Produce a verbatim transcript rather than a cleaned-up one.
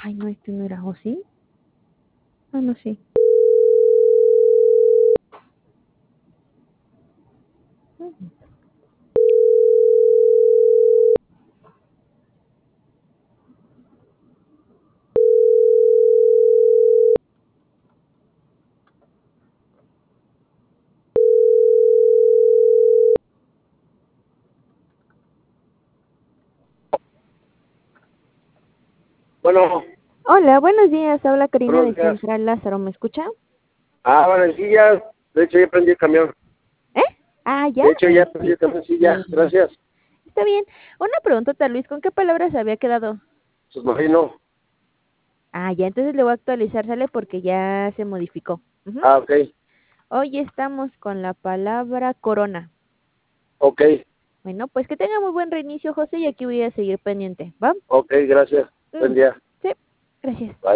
Ay, no, este no era, ¿o sí? Ah, no, sí. Mm. Bueno, Hola, buenos días. Habla Karina buenos de días. Central Lázaro. ¿Me escucha? Ah, bueno, sí, ya. De hecho, ya prendí el camión. ¿Eh? Ah, ¿ya? De hecho, ya prendí Este, el camión, sí, ya. eh, Gracias. está bien. Una pregunta, Luis. ¿Con qué palabras había quedado? Submarino. Ah, ya, entonces le voy a actualizar, ¿sale? Porque ya se modificó. Ujú. Ah, ok. Hoy estamos con la palabra corona. Ok. Bueno, pues que tenga muy buen reinicio, José, y aquí voy a seguir pendiente. ¿Va? Ok, gracias. Mm, Buen día. sí, gracias. Bye.